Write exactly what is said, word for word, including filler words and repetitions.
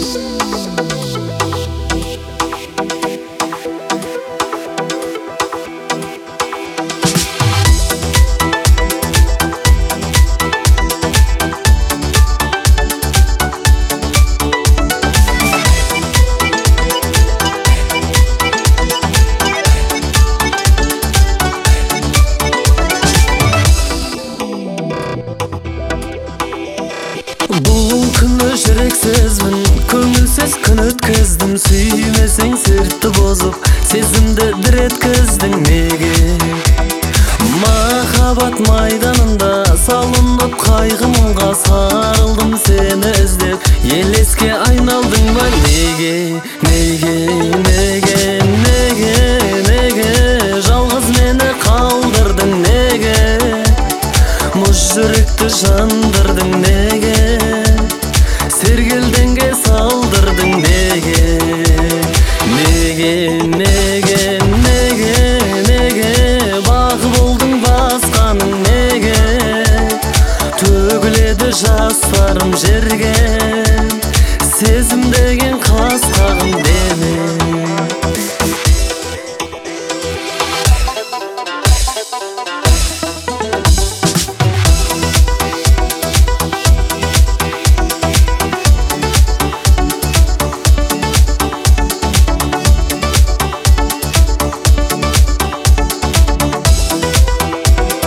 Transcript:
Бұл күні жүрексізбін, көңілсіз күн өткіздім. Сүймесең сертті бозып, сезімді дір еткіздің неге? Махаббат майданында салынып қайғымға сарылдым сені іздеп. Елеске айналдың ба неге? Неге, неге, неге, неге? Жалғыз мені қалдырдың неге? Мұз жүректі жандырдың неге? Сергелденге салдырдың неге? Неге, неге, неге, неге? Бағы болдың басқаның неге? Төгіледі жастарым жерге, сезім деген қас қағым